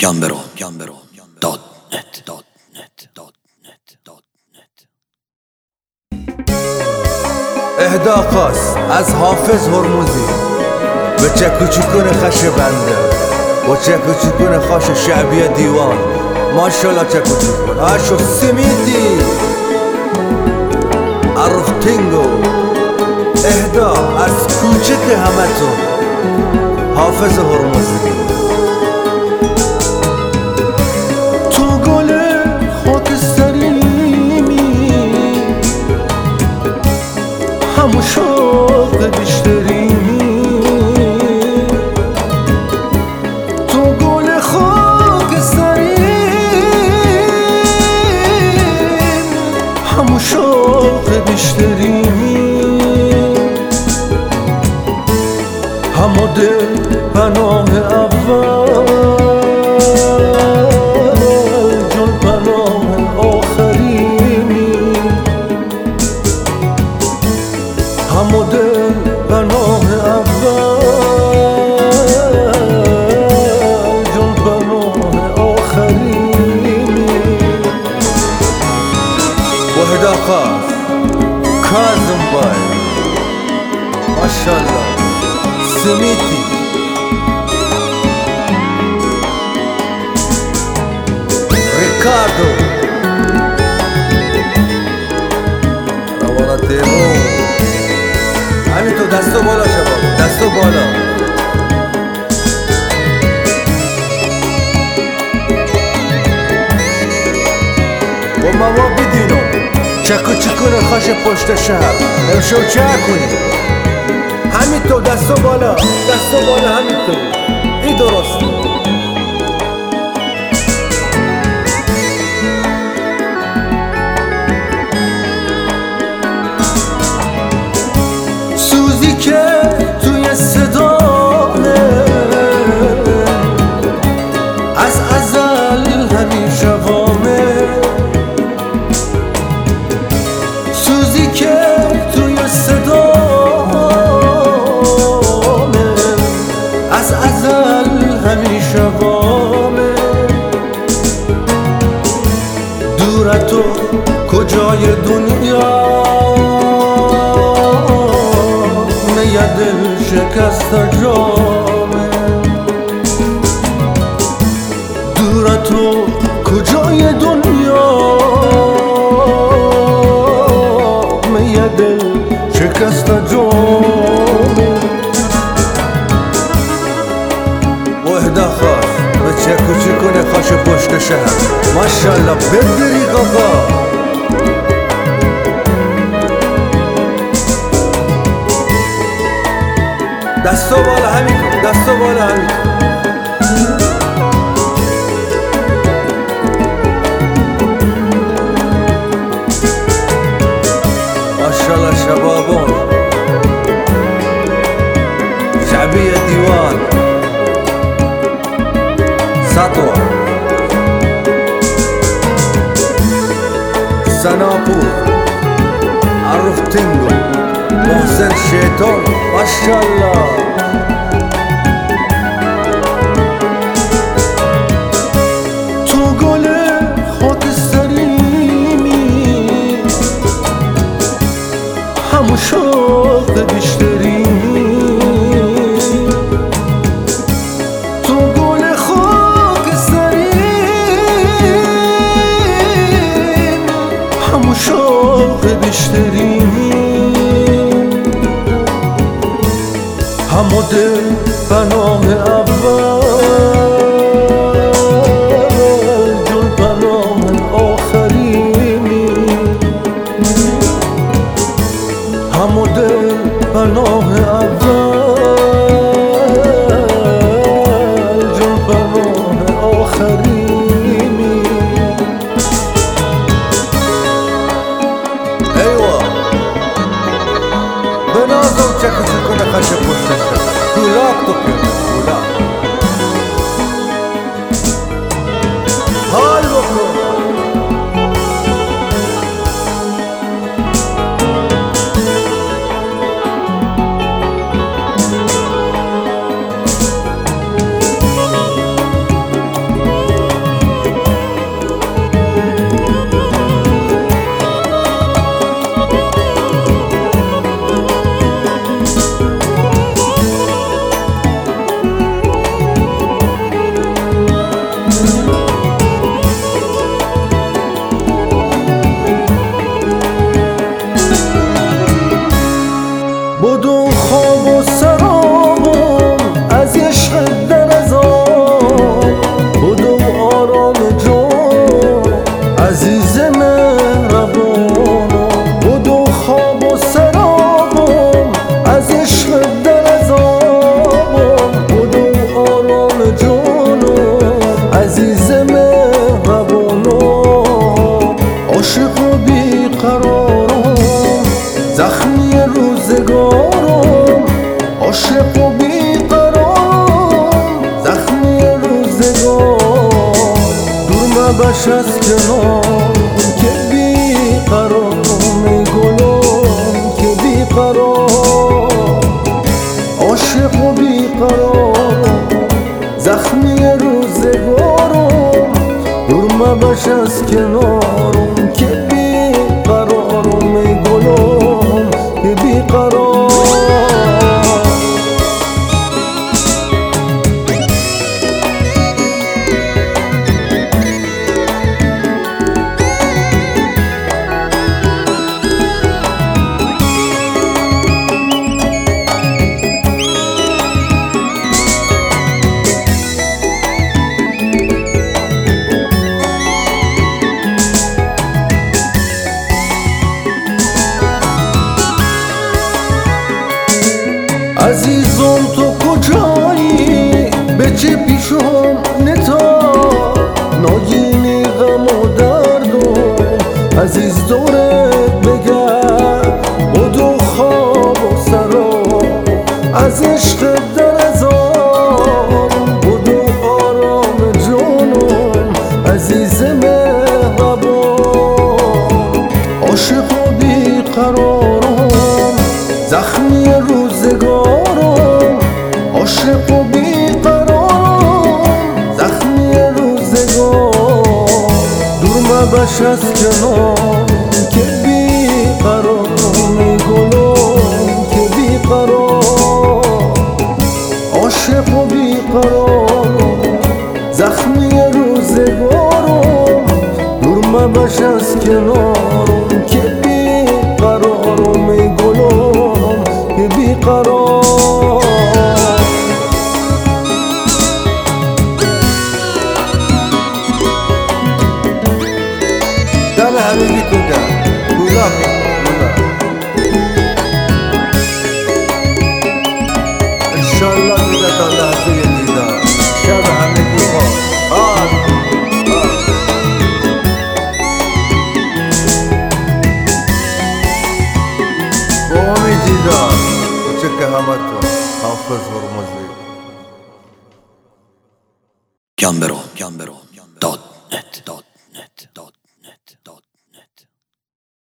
gambero.net اهدا خاص از حافظ هرمزی به چکوچکون خش بنده و چکوچکون خاش شعبی دیوان. ماشالله چکوچکون آشو سمیتی عرفتینگو. اهدا از کوچک همتون حافظ هرمزی. تو گل خاکستریمی همون شوق بیشتریمی. تو گل خاکستریم همون شوق بیشتریمی. همو دل پناه اول جون پناه آخریمی. همو دل پناه اول جون پناه آخریمی. وحدا خاص کاظم بای ماشالله سمیتی ریکاردو روانه تیمون. همینطور دستو بالا شباب، دستو بالا. و ماما بدینو چکو چکونه خاش پشت شهر امشو چه کنی؟ همینطور دستو بالا، دستو بالا. همینطور این درسته. سوزی که توی صدانه از ازل همیشه وامه. سوزی که توی صدانه از ازل همیشه وامه. دور تو کجای دنیا یه دل شکست جامه. دور تو کجای دنیا یه دل شکست جامه. وحدا خاص به چکو چکونه خاش پشت شهر ماشالله بدری قبا. دستو بالا همینطور، دستو بالا همینطور. ماشالله شبابون شعبی دیوان سطوة سناپور عرفتینگو محسن شیطان ماشالله. تو گل خاکستریمی همون شوق بیشتریمی. تو گل خاکستریم همون شوق بیشتریمی. همو دل پناه اول جون پناه آخریمی. همو دل پناه اول جون پناه آخریمی. ایوا به نازم چکو چکونه خش پشت شهر گولاک تو کنه گولاک. مبش از کنار که بی قرارم ای گلم که بی قرار عاشق و بی قرارم زخمی روزگارم دور مبش از کنارم که بی قرارم ای گلم که بی قرار عزیزم تو کجایی به چه پیشم نتا ناگینی غم و دردم عزیز دورت بگرد بدو خواب و سرام از عشق در ازام بدو آرام جانم عزیز مهربان عاشق و بیقرارم زخمی روزگارم عاشق و بیقرارم زخمی روزگار دور مبش از کنار که بیقرارم ای گلم که بیقرار عاشق و بیقرارم زخمی روزگارم دور مبش از کنارم که بیقرارم ای گلم که بیقرار دم همگی تو دم گولا انشالله دیده تا لحظه دیدار شب همگی خواب با امید دیدار کوچک همتون حافظ هرمزی Gambero.net